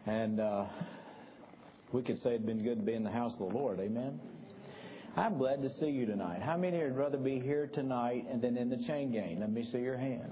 And we could say it'd been good to be in the house of the Lord. Amen. I'm glad to see you tonight. How many would rather be here tonight and then in the chain gang? Let me see your hand.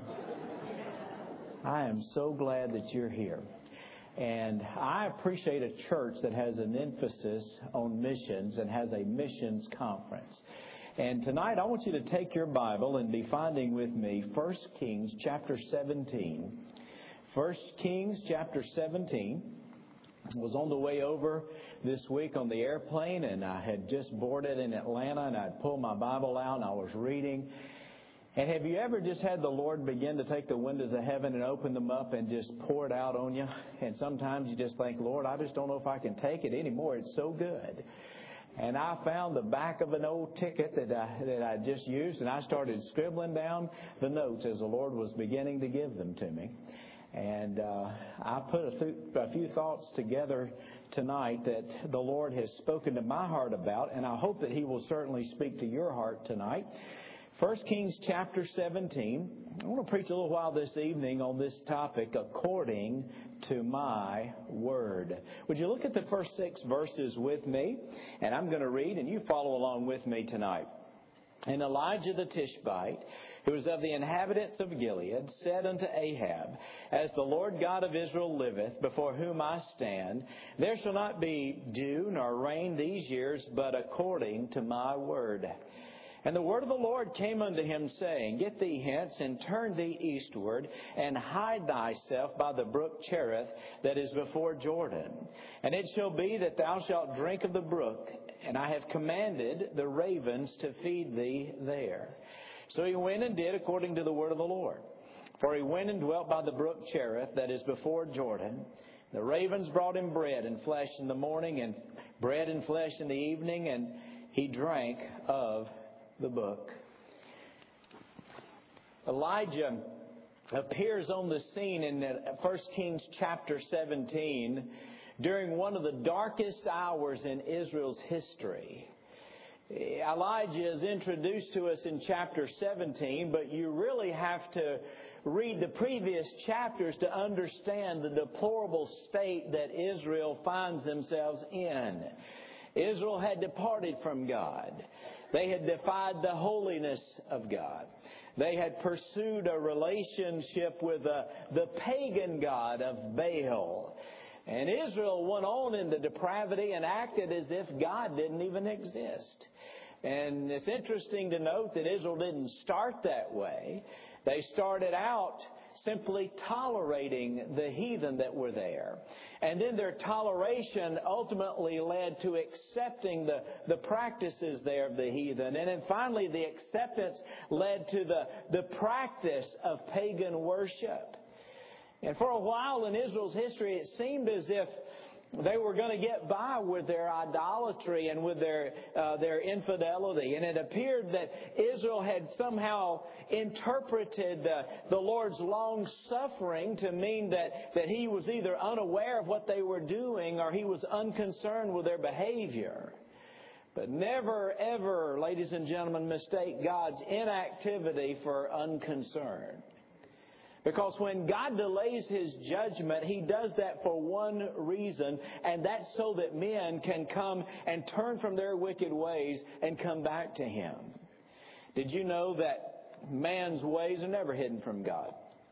I am so glad that you're here. And I appreciate a church that has an emphasis on missions and has a missions conference. And tonight I want you to take your Bible and be finding with me 1 Kings chapter 17. 1 Kings chapter 17. I was on the way over this week on the airplane, and I had just boarded in Atlanta, and I'd pulled my Bible out and I was reading. And have you ever just had the Lord begin to take the windows of heaven and open them up and just pour it out on you? And sometimes you just think, Lord, I just don't know if I can take it anymore. It's so good. And I found the back of an old ticket that I just used, and I started scribbling down the notes as the Lord was beginning to give them to me. And I put a few thoughts together tonight that the Lord has spoken to my heart about, and I hope that He will certainly speak to your heart tonight. 1 Kings chapter 17. I want to preach a little while this evening on this topic, according to my word. Would you look at the first 6 verses with me? And I'm going to read, and you follow along with me tonight. And Elijah the Tishbite, who was of the inhabitants of Gilead, said unto Ahab, As the Lord God of Israel liveth, before whom I stand, there shall not be dew nor rain these years, but according to my word. And the word of the Lord came unto him, saying, Get thee hence, and turn thee eastward, and hide thyself by the brook Cherith, that is before Jordan. And it shall be that thou shalt drink of the brook, and I have commanded the ravens to feed thee there. So he went and did according to the word of the Lord. For he went and dwelt by the brook Cherith, that is before Jordan. The ravens brought him bread and flesh in the morning, and bread and flesh in the evening, and he drank of the book. Elijah appears on the scene in 1 Kings chapter 17 during one of the darkest hours in Israel's history. Elijah is introduced to us in chapter 17, but you really have to read the previous chapters to understand the deplorable state that Israel finds themselves in. Israel had departed from God. They had defied the holiness of God. They had pursued a relationship with the pagan god of Baal. And Israel went on in the depravity and acted as if God didn't even exist. And it's interesting to note that Israel didn't start that way. They started out simply tolerating the heathen that were there. And then their toleration ultimately led to accepting the practices there of the heathen. And then finally the acceptance led to the practice of pagan worship. And for a while in Israel's history, it seemed as if they were going to get by with their idolatry and with their infidelity. And it appeared that Israel had somehow interpreted the Lord's long suffering to mean that He was either unaware of what they were doing or He was unconcerned with their behavior. But never, ever, ladies and gentlemen, mistake God's inactivity for unconcern. Because when God delays His judgment, He does that for one reason, and that's so that men can come and turn from their wicked ways and come back to Him. Did you know that man's ways are never hidden from God?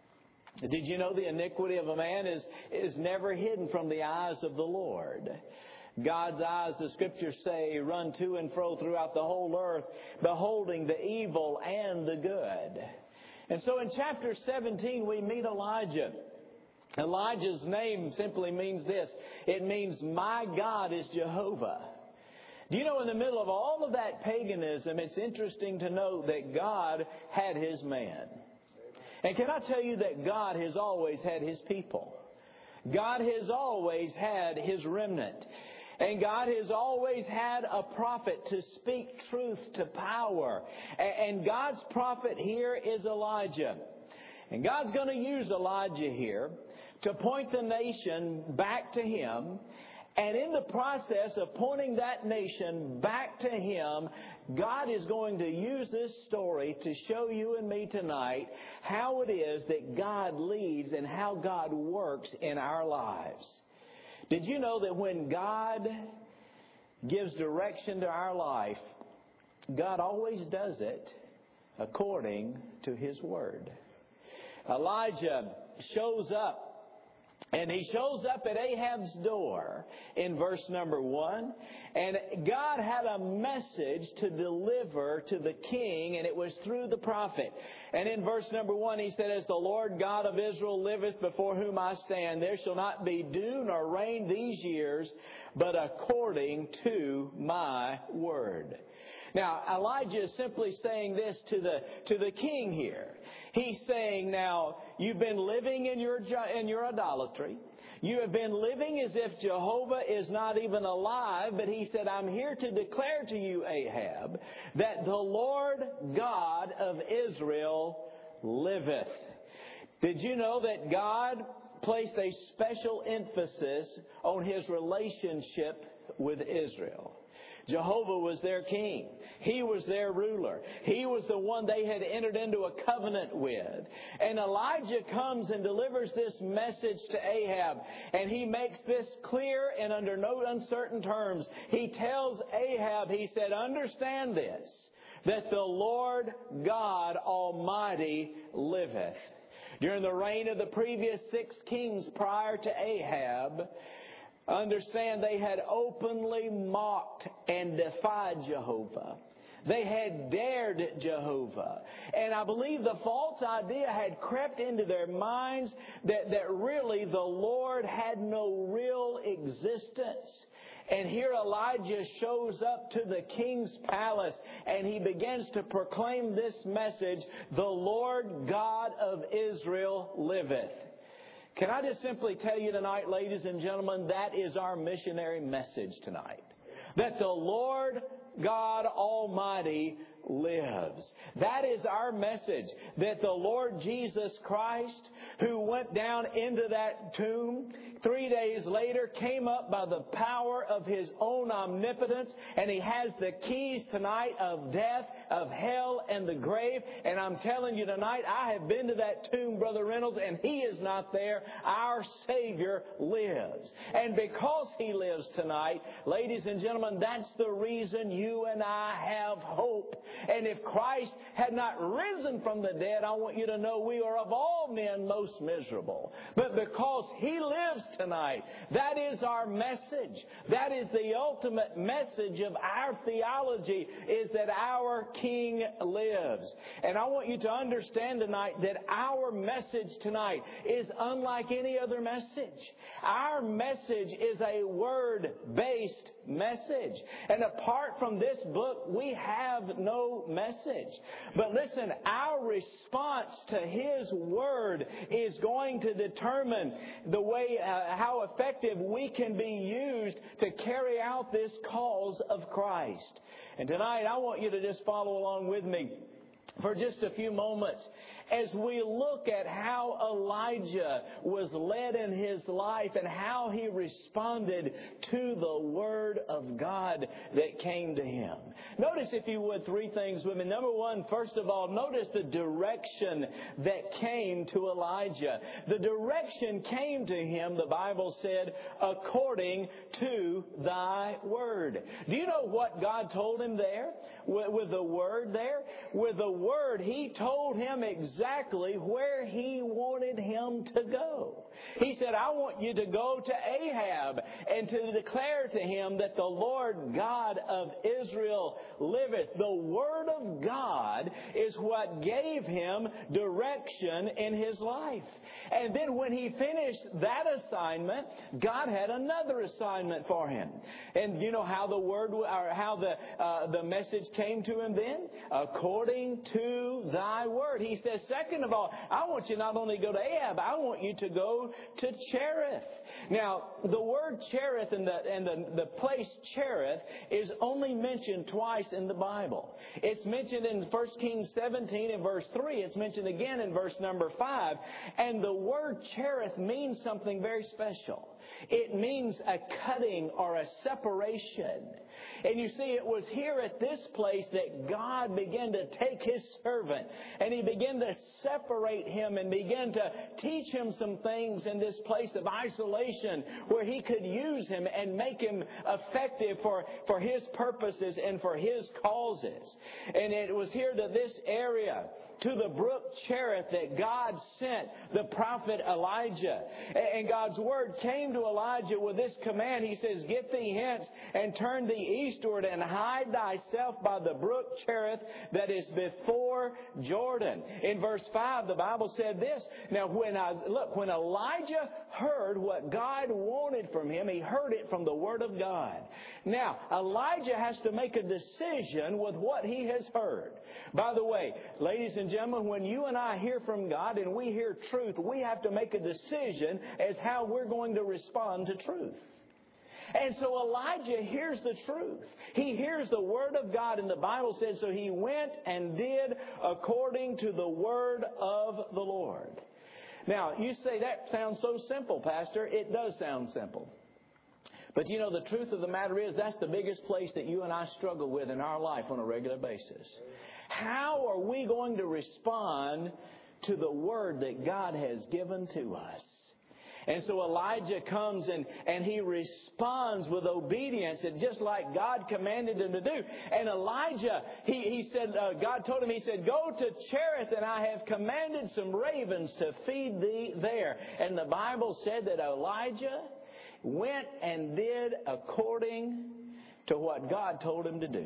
Did you know the iniquity of a man is never hidden from the eyes of the Lord? God's eyes, the Scriptures say, run to and fro throughout the whole earth, beholding the evil and the good. And so in chapter 17, we meet Elijah. Elijah's name simply means this. It means, my God is Jehovah. Do you know, in the middle of all of that paganism, it's interesting to note that God had His man. And can I tell you that God has always had His people? God has always had His remnant. And God has always had a prophet to speak truth to power. And God's prophet here is Elijah. And God's going to use Elijah here to point the nation back to Him. And in the process of pointing that nation back to Him, God is going to use this story to show you and me tonight how it is that God leads and how God works in our lives. Did you know that when God gives direction to our life, God always does it according to His Word? Elijah shows up. And he shows up at Ahab's door in verse number 1. And God had a message to deliver to the king, and it was through the prophet. And in verse number 1, he said, "As the Lord God of Israel liveth, before whom I stand, there shall not be dew nor rain these years, but according to my word." Now, Elijah is simply saying this to the king here. He's saying, now, you've been living in your idolatry. You have been living as if Jehovah is not even alive. But he said, I'm here to declare to you, Ahab, that the Lord God of Israel liveth. Did you know that God placed a special emphasis on His relationship with Israel? Jehovah was their king. He was their ruler. He was the one they had entered into a covenant with. And Elijah comes and delivers this message to Ahab. And he makes this clear and under no uncertain terms. He tells Ahab, he said, understand this, that the Lord God Almighty liveth. During the reign of the previous 6 kings prior to Ahab, understand they had openly mocked and defied Jehovah. They had dared Jehovah. And I believe the false idea had crept into their minds that really the Lord had no real existence. And here Elijah shows up to the king's palace and he begins to proclaim this message, the Lord God of Israel liveth. Can I just simply tell you tonight, ladies and gentlemen, that is our missionary message tonight. That the Lord God Almighty lives. That is our message. That the Lord Jesus Christ, who went down into that tomb, 3 days later came up by the power of His own omnipotence, and He has the keys tonight of death, of hell, and the grave. And I'm telling you tonight, I have been to that tomb, Brother Reynolds, and He is not there. Our Savior lives. And because He lives tonight, ladies and gentlemen, that's the reason you and I have hope. And if Christ had not risen from the dead, I want you to know we are of all men most miserable. But because He lives tonight, that is our message. That is the ultimate message of our theology, is that our King lives. And I want you to understand tonight that our message tonight is unlike any other message. Our message is a word-based message. And apart from this book, we have no message. But listen, our response to His Word is going to determine the way, how effective we can be used to carry out this cause of Christ. And tonight, I want you to just follow along with me for just a few moments as we look at how Elijah was led in his life and how he responded to the Word of God that came to him. Notice, if you would, 3 things with me. Number 1, first of all, notice the direction that came to Elijah. The direction came to him, the Bible said, according to thy word. Do you know what God told him there? With the word there? With the word, He told him exactly where He wanted him to go. He said, I want you to go to Ahab and to declare to him that the Lord God of Israel liveth. The Word of God is what gave him direction in his life. And then when he finished that assignment, God had another assignment for him. And you know how the word, or how the message came to him then? According to thy word. He says, second of all, I want you not only to go to Ahab, I want you to go to Cherith. Now, the word Cherith and the place Cherith is only mentioned twice in the Bible. It's mentioned in 1 Kings 17 and verse 3. It's mentioned again in verse number 5. And the word Cherith means something very special. It means a cutting or a separation. And you see, it was here at this place that God began to take His servant and He began to separate him and begin to teach him some things in this place of isolation where he could use him and make him effective for his purposes and for his causes. And it was here to this area, to the brook Cherith, that God sent the prophet Elijah. And God's word came to Elijah with this command. He says, "Get thee hence and turn thee eastward and hide thyself by the brook Cherith that is before Jordan." In verse 5, the Bible said this. Now, when Elijah heard what God wanted from him, he heard it from the Word of God. Now, Elijah has to make a decision with what he has heard. By the way, ladies and gentlemen, when you and I hear from God and we hear truth, we have to make a decision as how we're going to respond to truth. And so Elijah hears the truth. He hears the Word of God, and the Bible says, so he went and did according to the Word of the Lord. Now, you say, that sounds so simple, Pastor. It does sound simple. But you know, the truth of the matter is, that's the biggest place that you and I struggle with in our life on a regular basis. How are we going to respond to the Word that God has given to us? And so Elijah comes and he responds with obedience, and just like God commanded him to do. And Elijah, he said, God told him, he said, "Go to Cherith, and I have commanded some ravens to feed thee there." And the Bible said that Elijah went and did according to what God told him to do.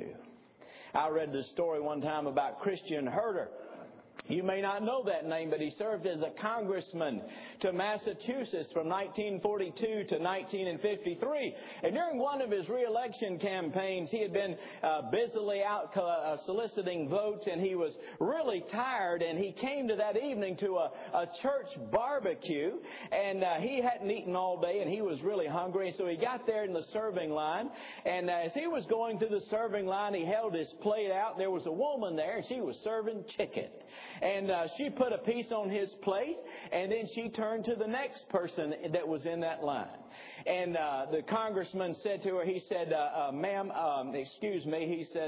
I read this story one time about Christian Herter. You may not know that name, but he served as a congressman to Massachusetts from 1942 to 1953. And during one of his re-election campaigns, he had been busily out soliciting votes, and he was really tired. And he came to that evening to a church barbecue, and he hadn't eaten all day, and he was really hungry. So he got there in the serving line, and as he was going through the serving line, he held his plate out. There was a woman there, and she was serving chicken. And she put a piece on his plate, and then she turned to the next person that was in that line. And the congressman said to her, he said, "Ma'am, excuse me," he said,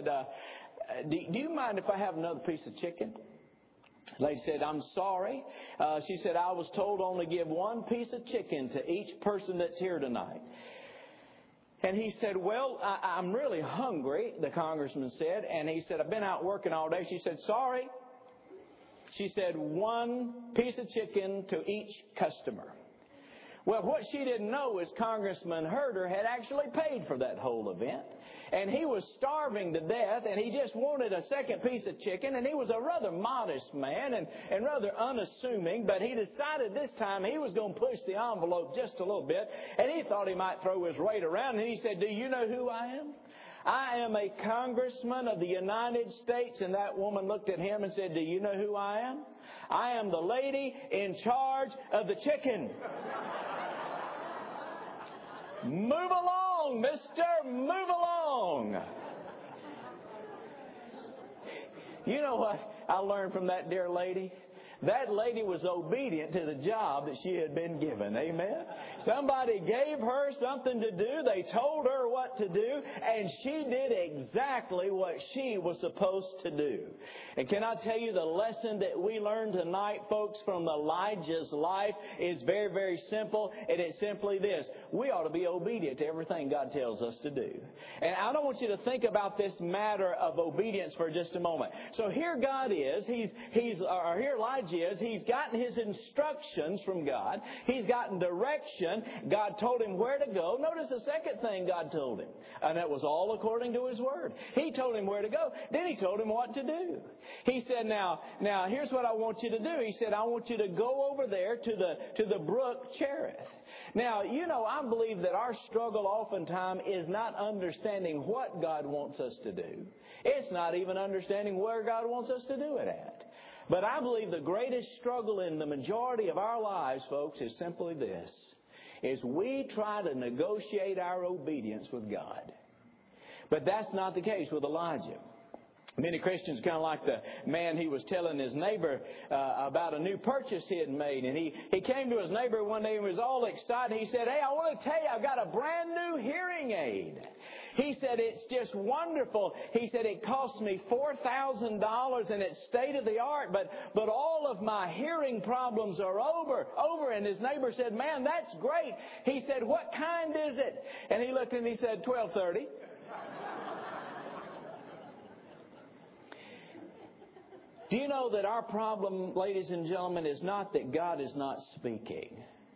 do you mind if I have another piece of chicken? The lady said, "I'm sorry." She said, "I was told only give one piece of chicken to each person that's here tonight." And he said, "Well, I'm really hungry," the congressman said. And he said, "I've been out working all day." She said, "Sorry." She said, "One piece of chicken to each customer." Well, what she didn't know is Congressman Herter had actually paid for that whole event. And he was starving to death, and he just wanted a second piece of chicken. And he was a rather modest man and rather unassuming, but he decided this time he was going to push the envelope just a little bit. And he thought he might throw his weight around. And he said, "Do you know who I am? I am a congressman of the United States." And that woman looked at him and said, "Do you know who I am? I am the lady in charge of the chicken." Move along, mister. Move along. You know what I learned from that dear lady? That lady was obedient to the job that she had been given. Amen? Somebody gave her something to do. They told her what to do, and she did exactly what she was supposed to do. And can I tell you, the lesson that we learned tonight, folks, from Elijah's life is very, very simple, and it's simply this: we ought to be obedient to everything God tells us to do. And I don't want you to think about this matter of obedience for just a moment. So here God is. Here Elijah is. He's gotten his instructions from God. He's gotten direction. God told him where to go. Notice the second thing God told him, and that was all according to His Word. He told him where to go. Then He told him what to do. He said, now here's what I want you to do. He said, "I want you to go over there to the brook Cherith." Now, you know, I believe that our struggle oftentimes is not understanding what God wants us to do. It's not even understanding where God wants us to do it at. But I believe the greatest struggle in the majority of our lives, folks, is simply this: is we try to negotiate our obedience with God. But that's not the case with Elijah. Many Christians kind of like the man, he was telling his neighbor about a new purchase he had made. And he came to his neighbor one day and was all excited. He said, "Hey, I want to tell you, I've got a brand new hearing aid." He said, "It's just wonderful." He said, "It cost me $4,000 and it's state of the art, but all of my hearing problems are over. And his neighbor said, "Man, that's great." He said, "What kind is it?" And he looked and he said, "1230. Do you know that our problem, ladies and gentlemen, is not that God is not speaking?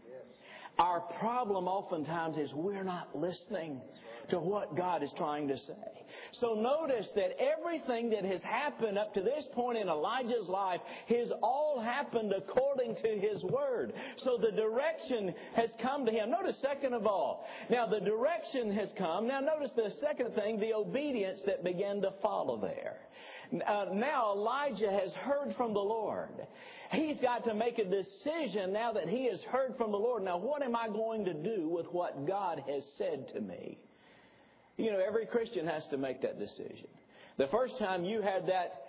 Our problem oftentimes is we're not listening to what God is trying to say. So notice that everything that has happened up to this point in Elijah's life has all happened according to His Word. So the direction has come to him. Notice second of all, now the direction has come. Now notice the second thing, the obedience that began to follow there. Now Elijah has heard from the Lord. He's got to make a decision now that he has heard from the Lord. Now, what am I going to do with what God has said to me? You know, every Christian has to make that decision. The first time you had that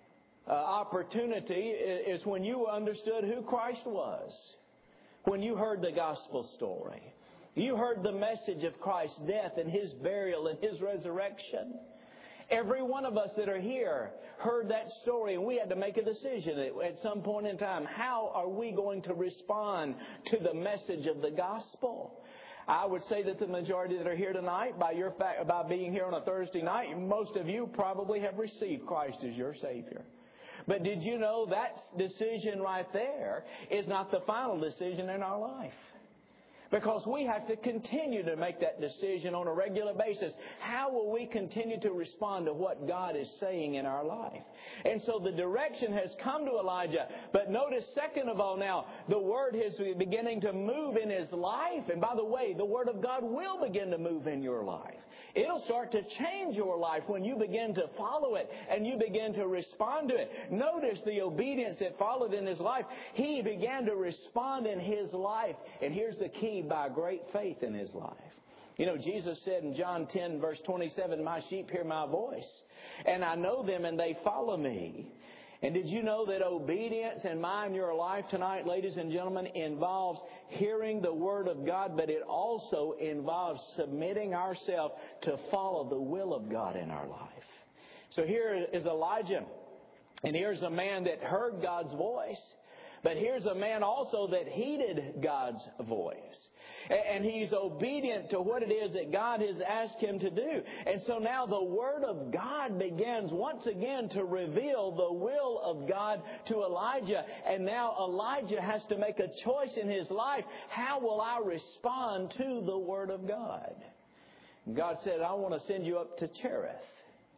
opportunity is when you understood who Christ was. When you heard the gospel story. You heard the message of Christ's death and His burial and His resurrection. Every one of us that are here heard that story, and we had to make a decision at some point in time. How are we going to respond to the message of the gospel? I would say that the majority that are here tonight, by being here on a Thursday night, most of you probably have received Christ as your Savior. But did you know that decision right there is not the final decision in our life? Because we have to continue to make that decision on a regular basis. How will we continue to respond to what God is saying in our life? And so the direction has come to Elijah. But notice, second of all now, the Word is beginning to move in his life. And by the way, the Word of God will begin to move in your life. It'll start to change your life when you begin to follow it and you begin to respond to it. Notice the obedience that followed in his life. He began to respond in his life. And here's the key, by great faith in his life. You know, Jesus said in John 10 verse 27, "My sheep hear my voice, and I know them and they follow me." And did you know that obedience in my and your life tonight, ladies and gentlemen, involves hearing the Word of God, but it also involves submitting ourselves to follow the will of God in our life. So here is Elijah, and here's a man that heard God's voice, but here's a man also that heeded God's voice. And he's obedient to what it is that God has asked him to do. And so now the Word of God begins once again to reveal the will of God to Elijah. And now Elijah has to make a choice in his life. How will I respond to the Word of God? And God said, "I want to send you up to Cherith."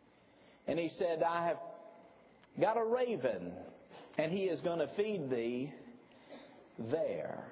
And He said, "I have got a raven, and he is going to feed thee there."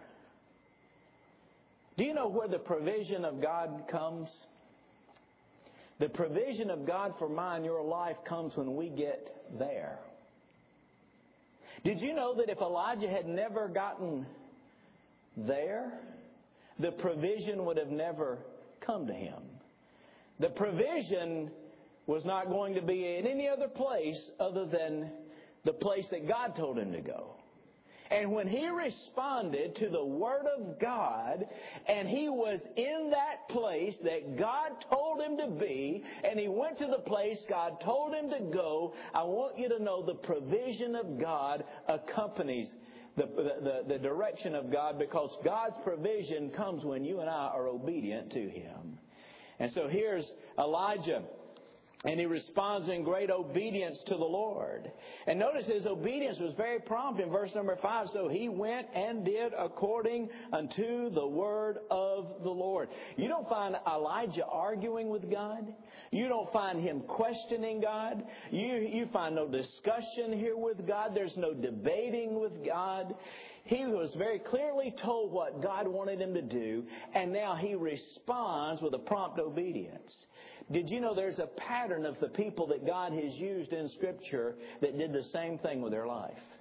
Do you know where the provision of God comes? The provision of God for my and your life comes when we get there. Did you know that if Elijah had never gotten there, the provision would have never come to him? The provision was not going to be in any other place other than the place that God told him to go. And when he responded to the Word of God, and he was in that place that God told him to be, and he went to the place God told him to go, I want you to know the provision of God accompanies the direction of God, because God's provision comes when you and I are obedient to Him. And so here's Elijah. And he responds in great obedience to the Lord. And notice his obedience was very prompt in verse number 5. So he went and did according unto the word of the Lord. You don't find Elijah arguing with God. You don't find him questioning God. You find no discussion here with God. There's no debating with God. He was very clearly told what God wanted him to do. And now he responds with a prompt obedience. Did you know there's a pattern of the people that God has used in Scripture that did the same thing with their life?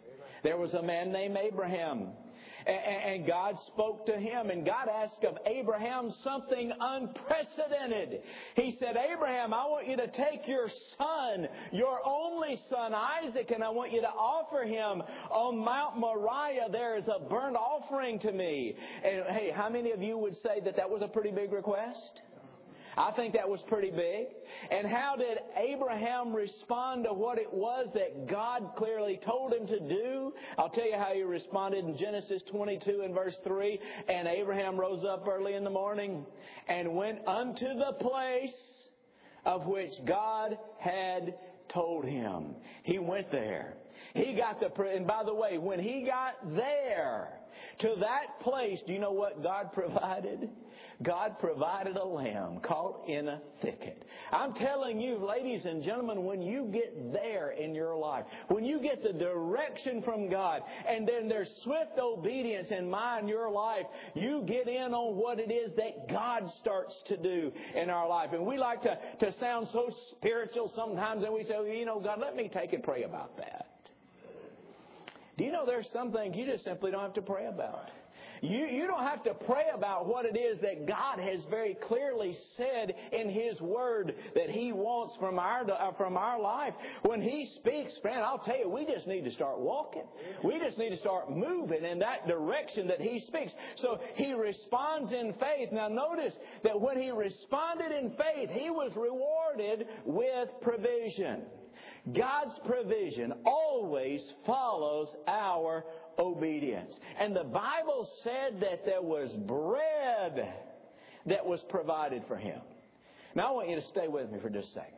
There was a man named Abraham. And God spoke to him, and God asked of Abraham something unprecedented. He said, Abraham, I want you to take your son, your only son Isaac, and I want you to offer him on Mount Moriah. There is a burnt offering to me. And hey, how many of you would say that that was a pretty big request? I think that was pretty big. And how did Abraham respond to what it was that God clearly told him to do? I'll tell you how he responded in Genesis 22 and verse 3. And Abraham rose up early in the morning and went unto the place of which God had told him. He went there. He got and by the way, when he got there to that place, do you know what God provided? God provided a lamb caught in a thicket. I'm telling you, ladies and gentlemen, when you get there in your life, when you get the direction from God, and then there's swift obedience in your life, you get in on what it is that God starts to do in our life. And we like to sound so spiritual sometimes, and we say, you know, God, let me take and pray about that. Do you know there's some things you just simply don't have to pray about? You don't have to pray about what it is that God has very clearly said in His Word that He wants from our life. When He speaks, friend, I'll tell you, we just need to start walking. We just need to start moving in that direction that He speaks. So He responds in faith. Now notice that when He responded in faith, He was rewarded with provision. God's provision always follows our obedience. And the Bible said that there was bread that was provided for him. Now I want you to stay with me for just a second.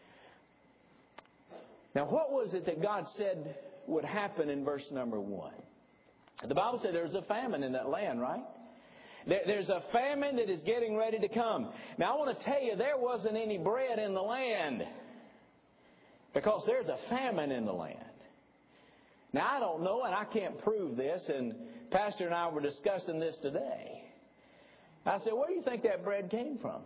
Now what was it that God said would happen in verse number 1? The Bible said there was a famine in that land, right? There's a famine that is getting ready to come. Now I want to tell you, there wasn't any bread in the land, because there's a famine in the land. Now, I don't know, and I can't prove this, and Pastor and I were discussing this today. I said, where do you think that bread came from?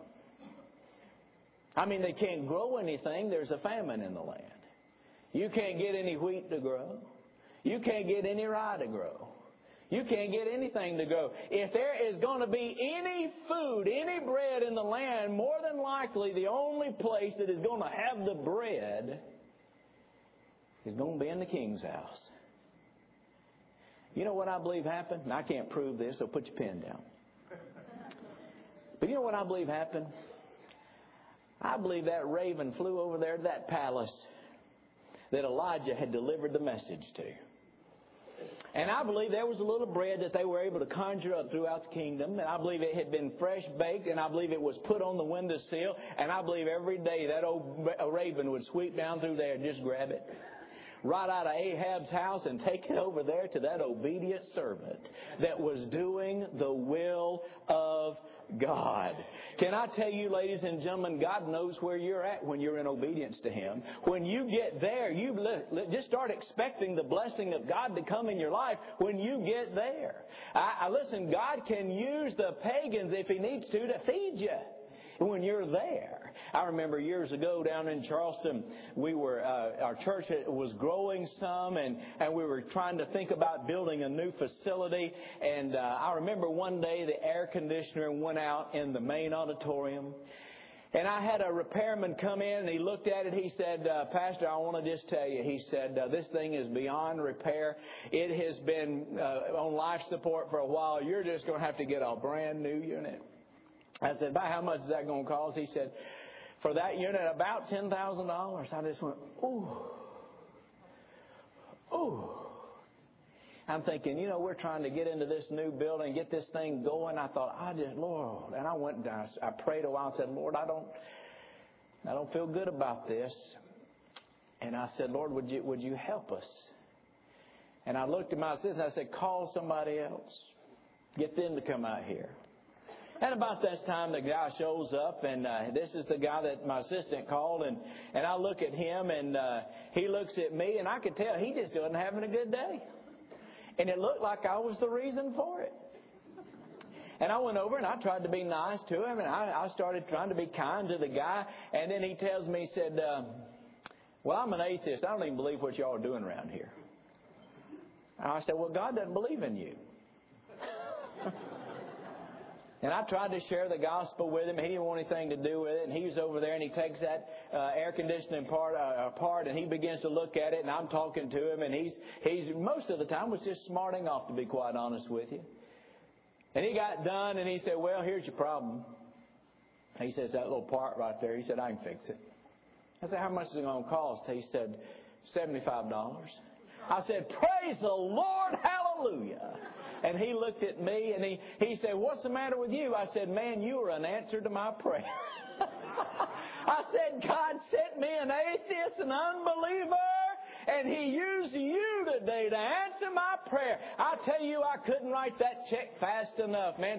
I mean, they can't grow anything. There's a famine in the land. You can't get any wheat to grow. You can't get any rye to grow. You can't get anything to grow. If there is going to be any food, any bread in the land, more than likely the only place that is going to have the bread is going to be in the king's house. You know what I believe happened? And I can't prove this, so put your pen down. But you know what I believe happened? I believe that raven flew over there to that palace that Elijah had delivered the message to. And I believe there was a little bread that they were able to conjure up throughout the kingdom. And I believe it had been fresh baked. And I believe it was put on the windowsill. And I believe every day that old raven would sweep down through there and just grab it right out of Ahab's house and take it over there to that obedient servant that was doing the will of God. Can I tell you, ladies and gentlemen, God knows where you're at when you're in obedience to Him. When you get there, you just start expecting the blessing of God to come in your life when you get there. Listen, God can use the pagans if He needs to feed you when you're there. I remember years ago down in Charleston, our church was growing some, and we were trying to think about building a new facility. And I remember one day the air conditioner went out in the main auditorium. And I had a repairman come in, and he looked at it. He said, Pastor, I want to just tell you, he said, this thing is beyond repair. It has been on life support for a while. You're just going to have to get a brand new unit. I said, about how much is that going to cost? He said, for that unit, about $10,000. I just went, ooh. Ooh. I'm thinking, we're trying to get into this new building, get this thing going. I thought, Lord. And I went down, I prayed a while and said, Lord, I don't feel good about this. And I said, Lord, would you help us? And I looked at my assistant and I said, call somebody else. Get them to come out here. And about that time, the guy shows up, and this is the guy that my assistant called, and I look at him, and he looks at me, and I could tell he just wasn't having a good day. And it looked like I was the reason for it. And I went over, and I tried to be nice to him, and I started trying to be kind to the guy, and then he tells me, he said, well, I'm an atheist. I don't even believe what y'all are doing around here. And I said, well, God doesn't believe in you. And I tried to share the gospel with him. He didn't want anything to do with it. And he's over there and he takes that air conditioning part apart and he begins to look at it. And I'm talking to him. And he's most of the time was just smarting off, to be quite honest with you. And he got done and he said, well, here's your problem. He says, that little part right there. He said, I can fix it. I said, how much is it going to cost? He said, $75. I said, praise the Lord, hallelujah. And he looked at me and he said, what's the matter with you? I said, man, you are an answer to my prayer. I said, God sent me an atheist, an unbeliever, and He used you today to answer my prayer. I tell you, I couldn't write that check fast enough, man.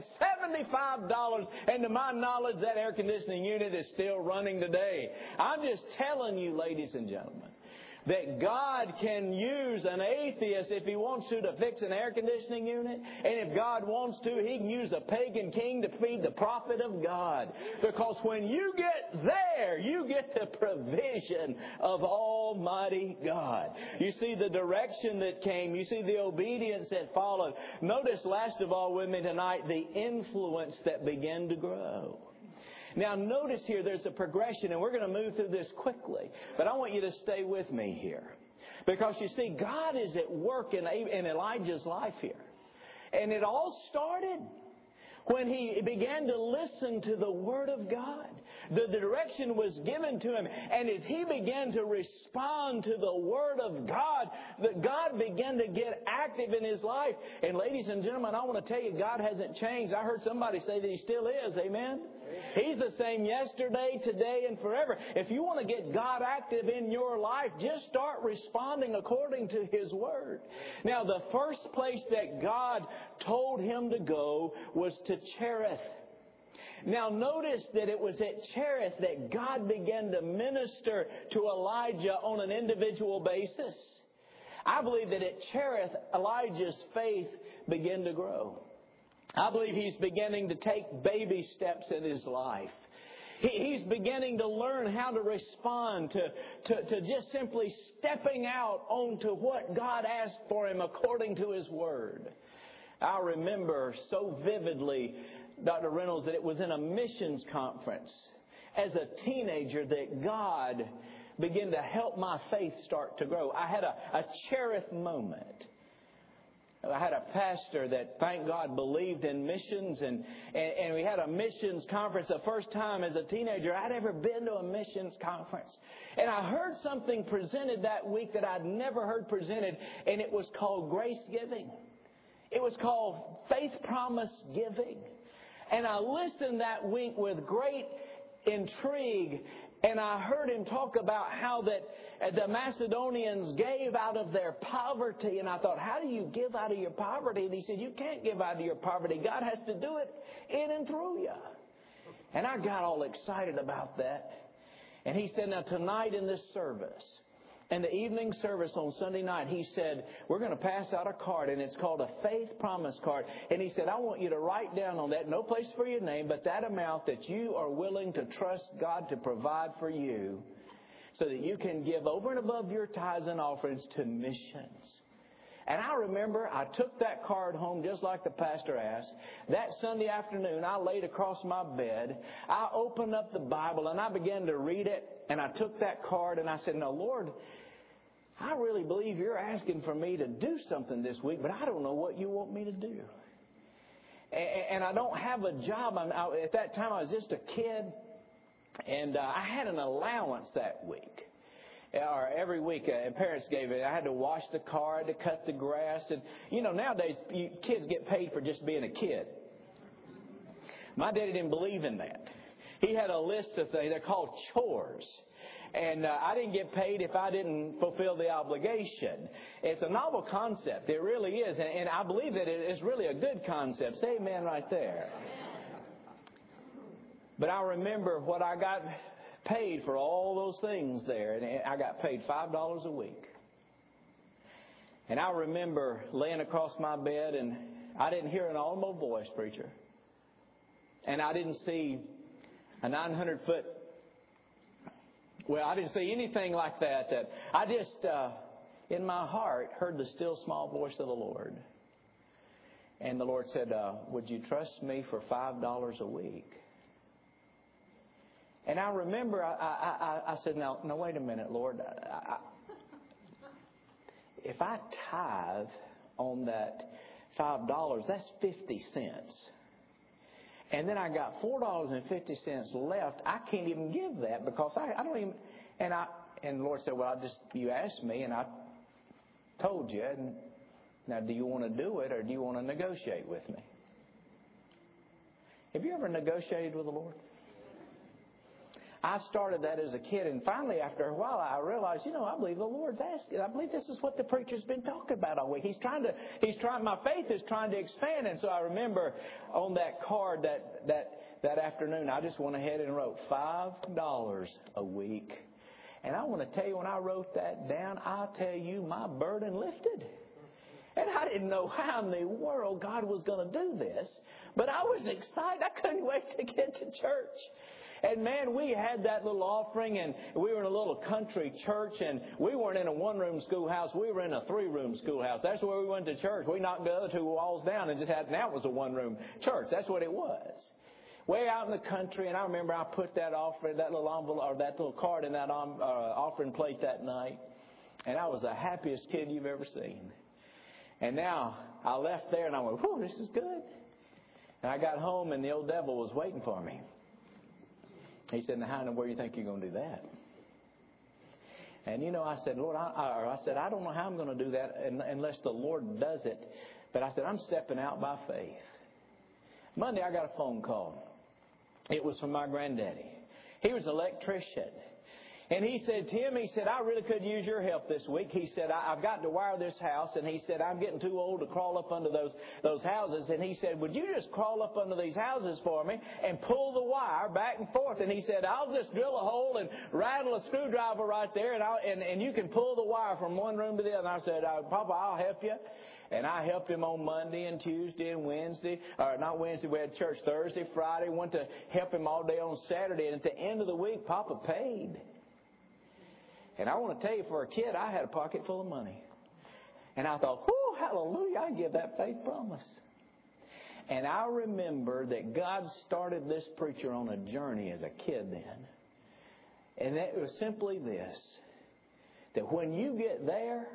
$75, and to my knowledge, that air conditioning unit is still running today. I'm just telling you, ladies and gentlemen, that God can use an atheist if He wants to fix an air conditioning unit. And if God wants to, He can use a pagan king to feed the prophet of God. Because when you get there, you get the provision of Almighty God. You see the direction that came. You see the obedience that followed. Notice, last of all with me tonight, the influence that began to grow. Now, notice here there's a progression, and we're going to move through this quickly. But I want you to stay with me here. Because, you see, God is at work in Elijah's life here. And it all started when he began to listen to the Word of God. The direction was given to him. And as he began to respond to the Word of God, that God began to get active in his life. And ladies and gentlemen, I want to tell you, God hasn't changed. I heard somebody say that He still is. Amen? He's the same yesterday, today, and forever. If you want to get God active in your life, just start responding according to His Word. Now, the first place that God told him to go was to Cherith. Now, notice that it was at Cherith that God began to minister to Elijah on an individual basis. I believe that at Cherith, Elijah's faith began to grow. I believe he's beginning to take baby steps in his life. He's beginning to learn how to respond to just simply stepping out onto what God asked for him according to His Word. I remember so vividly, Dr. Reynolds, that it was in a missions conference as a teenager that God began to help my faith start to grow. I had a Cherith moment. I had a pastor that, thank God, believed in missions, and we had a missions conference. The first time as a teenager I'd ever been to a missions conference. And I heard something presented that week that I'd never heard presented, and it was called grace giving. It was called faith promise giving. And I listened that week with great intrigue, and I heard him talk about how that the Macedonians gave out of their poverty. And I thought, how do you give out of your poverty? And he said, you can't give out of your poverty. God has to do it in and through you. And I got all excited about that. And he said, now tonight in this service, in the evening service on Sunday night, he said, we're going to pass out a card, and it's called a faith promise card. And he said, I want you to write down on that, no place for your name, but that amount that you are willing to trust God to provide for you so that you can give over and above your tithes and offerings to missions. And I remember I took that card home just like the pastor asked. That Sunday afternoon, I laid across my bed. I opened up the Bible and I began to read it. And I took that card and I said, now, Lord, I really believe You're asking for me to do something this week, but I don't know what You want me to do. And I don't have a job. At that time, I was just a kid. And I had an allowance that week. Or every week, parents gave it. I had to wash the car, I had to cut the grass. And, you know, nowadays, kids get paid for just being a kid. My daddy didn't believe in that. He had a list of things. They're called chores. And I didn't get paid if I didn't fulfill the obligation. It's a novel concept. It really is. And I believe that it is really a good concept. Say amen right there. But I remember what I got paid for all those things there. And I got paid $5 a week. And I remember laying across my bed, and I didn't hear an audible voice, preacher. And I didn't see a 900-foot... Well, I didn't see anything like that. I just in my heart, heard the still small voice of the Lord. And the Lord said, would you trust me for $5 a week? And I remember I said, no, wait a minute, Lord. If I tithe on that $5, that's 50 cents. And then I got $4.50 left. I can't even give that because I don't even. And the Lord said, well, you asked me and I told you. And now, do you want to do it or do you want to negotiate with me? Have you ever negotiated with the Lord? I started that as a kid, and finally, after a while, I realized, I believe the Lord's asking. I believe this is what the preacher's been talking about all week. My faith is trying to expand. And so I remember on that card that afternoon, I just went ahead and wrote $5 a week. And I want to tell you, when I wrote that down, I'll tell you, my burden lifted. And I didn't know how in the world God was going to do this. But I was excited. I couldn't wait to get to church. And man, we had that little offering, and we were in a little country church, and we weren't in a one-room schoolhouse. We were in a three-room schoolhouse. That's where we went to church. We knocked the other two walls down and now it was a one-room church. That's what it was. Way out in the country, and I remember I put that offering, that little envelope, or that little card in that offering plate that night, and I was the happiest kid you've ever seen. And now I left there, and I went, whew, this is good. And I got home, and the old devil was waiting for me. He said, now, how in the world do you think you're going to do that? And, I said, Lord, I don't know how I'm going to do that unless the Lord does it. But I said, I'm stepping out by faith. Monday, I got a phone call. It was from my granddaddy. He was an electrician. And he said, Tim, I really could use your help this week. He said, I've got to wire this house. And he said, I'm getting too old to crawl up under those houses. And he said, would you just crawl up under these houses for me and pull the wire back and forth? And he said, I'll just drill a hole and rattle a screwdriver right there, and you can pull the wire from one room to the other. And I said, Papa, I'll help you. And I helped him on Monday and Tuesday and Wednesday. Or not Wednesday, we had church Thursday, Friday. Went to help him all day on Saturday. And at the end of the week, Papa paid. And I want to tell you, for a kid, I had a pocket full of money. And I thought, whoo, hallelujah, I can give that faith promise. And I remember that God started this preacher on a journey as a kid then. And it was simply this, that when you get there,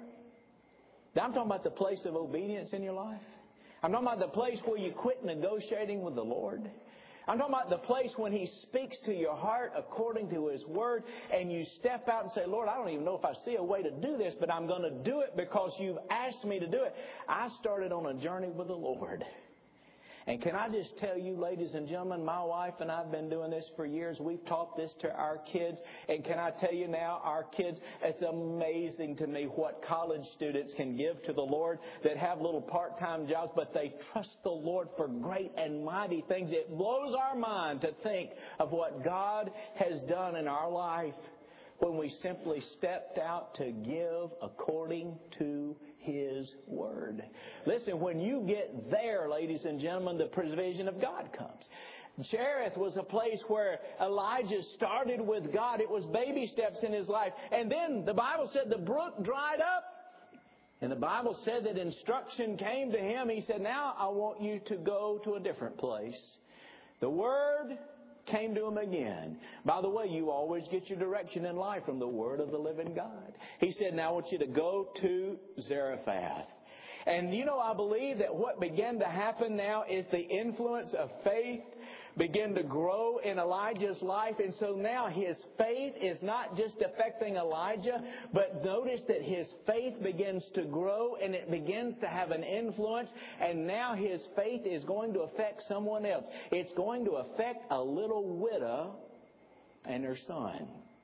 I'm talking about the place of obedience in your life. I'm talking about the place where you quit negotiating with the Lord. I'm talking about the place when He speaks to your heart according to His Word, and you step out and say, Lord, I don't even know if I see a way to do this, but I'm going to do it because You've asked me to do it. I started on a journey with the Lord. And can I just tell you, ladies and gentlemen, my wife and I have been doing this for years. We've taught this to our kids. And can I tell you now, our kids, it's amazing to me what college students can give to the Lord that have little part-time jobs, but they trust the Lord for great and mighty things. It blows our mind to think of what God has done in our life when we simply stepped out to give according to His Word. Listen, when you get there, ladies and gentlemen, the provision of God comes. Cherith was a place where Elijah started with God. It was baby steps in his life. And then the Bible said the brook dried up. And the Bible said that instruction came to him. He said, now I want you to go to a different place. The Word came to him again. By the way, you always get your direction in life from the Word of the living God. He said, now I want you to go to Zarephath. And I believe that what began to happen now is the influence of faith began to grow in Elijah's life. And so now his faith is not just affecting Elijah, but notice that his faith begins to grow and it begins to have an influence. And now his faith is going to affect someone else. It's going to affect a little widow and her son.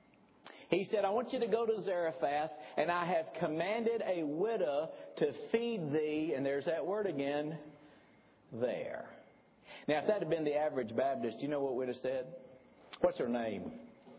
He said, I want you to go to Zarephath, and I have commanded a widow to feed thee, and there's that word again, there. Now, if that had been the average Baptist, do you know what we'd have said? What's her name?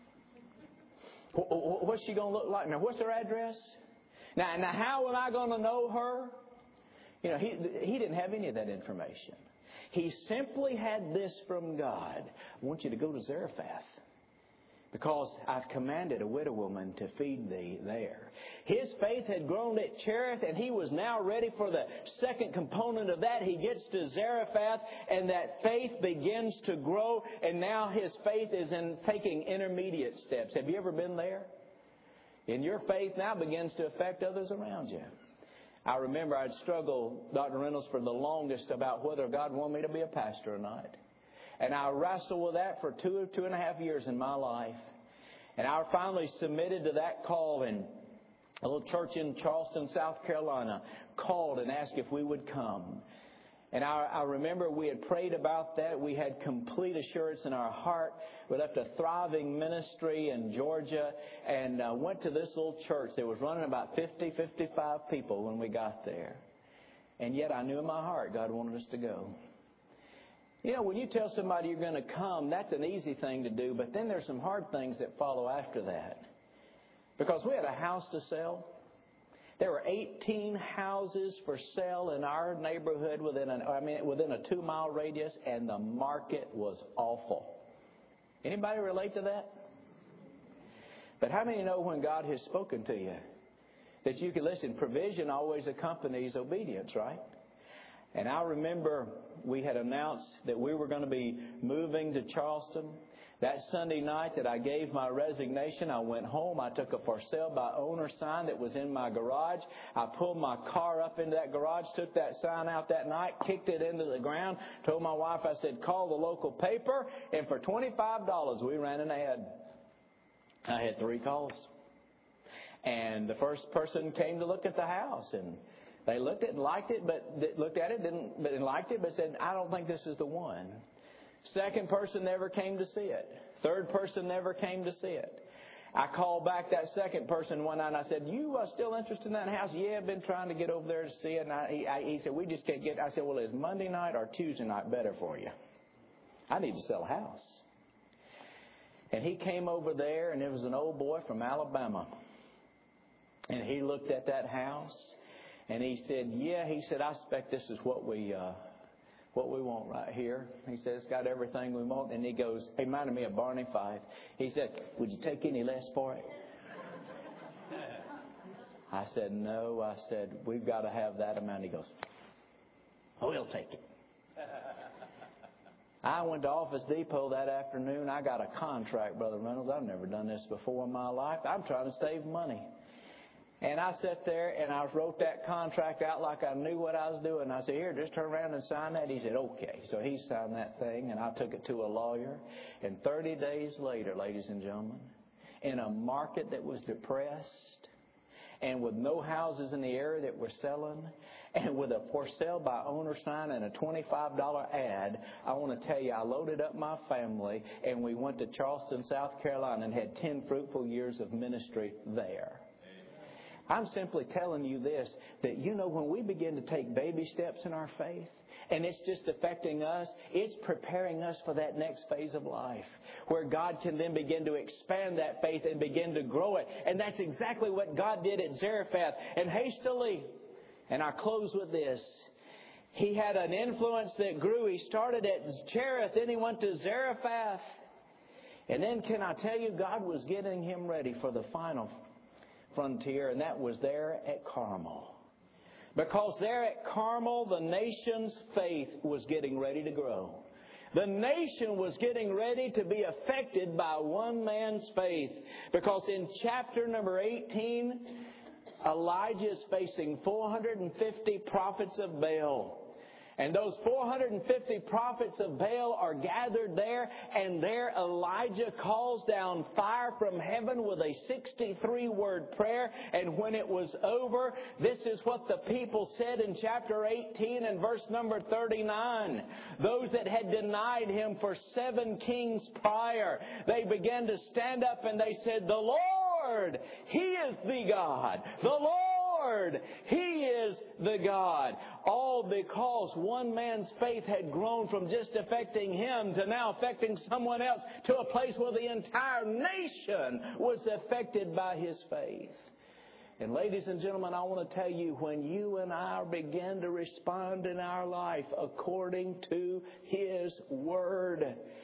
What's she going to look like? Now, what's her address? Now, how am I going to know her? He didn't have any of that information. He simply had this from God. I want you to go to Zarephath. because I've commanded a widow woman to feed thee there. His faith had grown at Cherith, and he was now ready for the second component of that. He gets to Zarephath, and that faith begins to grow, and now his faith is in taking intermediate steps. Have you ever been there? And your faith now begins to affect others around you. I remember I'd struggled, Dr. Reynolds, for the longest about whether God wanted me to be a pastor or not. And I wrestled with that for 2.5 years in my life. And I finally submitted to that call, and a little church in Charleston, South Carolina, called and asked if we would come. And I remember we had prayed about that. We had complete assurance in our heart. We left a thriving ministry in Georgia and went to this little church that was running about 55 people when we got there. And yet I knew in my heart God wanted us to go. You know, when you tell somebody you're going to come, that's an easy thing to do. But then there's some hard things that follow after that. Because we had a house to sell. There were 18 houses for sale in our neighborhood within a 2-mile radius, and the market was awful. Anybody relate to that? But how many know when God has spoken to you that you can listen? Provision always accompanies obedience, right? And I remember we had announced that we were going to be moving to Charleston. That Sunday night that I gave my resignation, I went home. I took a for sale by owner sign that was in my garage. I pulled my car up into that garage, took that sign out that night, kicked it into the ground, told my wife, I said, call the local paper, and for $25 we ran an ad. I had 3 calls. And the first person came to look at the house, and they looked at it and liked it, but said, I don't think this is the one. Second person never came to see it. Third person never came to see it. I called back that second person one night and I said, you still interested in that house? Yeah, I've been trying to get over there to see it. And he said, we just can't get it. I said, well, is Monday night or Tuesday night better for you? I need to sell a house. And he came over there, and it was an old boy from Alabama. And he looked at that house and he said, yeah, he said, I expect this is what we want right here. He said, it's got everything we want. And he goes, he reminded me of Barney Fife. He said, would you take any less for it? I said, no. I said, we've got to have that amount. He goes, oh, we'll take it. I went to Office Depot that afternoon. I got a contract, Brother Reynolds. I've never done this before in my life. I'm trying to save money. And I sat there and I wrote that contract out like I knew what I was doing. I said, here, just turn around and sign that. He said, okay. So he signed that thing, and I took it to a lawyer. And 30 days later, ladies and gentlemen, in a market that was depressed and with no houses in the area that were selling, and with a for sale by owner sign and a $25 ad, I want to tell you, I loaded up my family and we went to Charleston, South Carolina, and had 10 fruitful years of ministry there. I'm simply telling you this, that when we begin to take baby steps in our faith, and it's just affecting us, it's preparing us for that next phase of life, where God can then begin to expand that faith and begin to grow it. And that's exactly what God did at Zarephath. And hastily, and I close with this, he had an influence that grew. He started at Cherith, then he went to Zarephath. And then can I tell you, God was getting him ready for the final frontier, and that was there at Carmel. Because there at Carmel, the nation's faith was getting ready to grow. The nation was getting ready to be affected by one man's faith. Because in chapter number 18, Elijah is facing 450 prophets of Baal. And those 450 prophets of Baal are gathered there, and there Elijah calls down fire from heaven with a 63-word prayer. And when it was over, this is what the people said in chapter 18 and verse number 39. Those that had denied him for 7 kings prior, they began to stand up and they said, "The Lord, He is the God. The Lord, He is the God." All because one man's faith had grown from just affecting him to now affecting someone else, to a place where the entire nation was affected by his faith. And ladies and gentlemen, I want to tell you, when you and I begin to respond in our life according to His Word,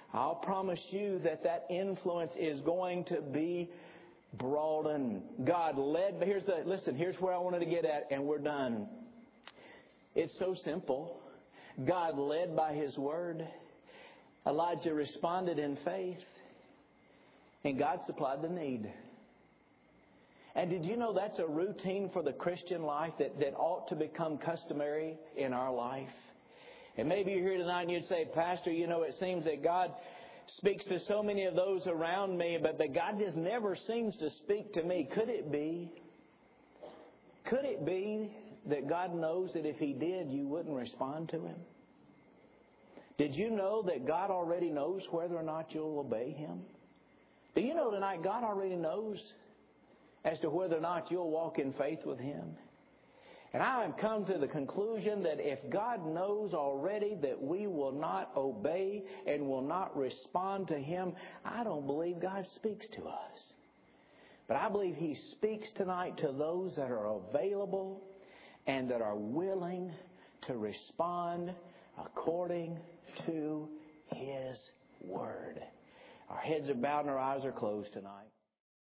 I'll promise you that influence is going to be broadened. God led, but here's where I wanted to get at, and we're done. It's so simple. God led by His Word. Elijah responded in faith, and God supplied the need. And did you know that's a routine for the Christian life that ought to become customary in our life? And maybe you're here tonight and you'd say, Pastor, it seems that God speaks to so many of those around me, but God just never seems to speak to me. Could it be? Could it be that God knows that if He did, you wouldn't respond to Him? Did you know that God already knows whether or not you'll obey Him? Do you know tonight God already knows as to whether or not you'll walk in faith with Him? And I have come to the conclusion that if God knows already that we will not obey and will not respond to Him, I don't believe God speaks to us. But I believe He speaks tonight to those that are available and that are willing to respond according to His Word. Our heads are bowed and our eyes are closed tonight.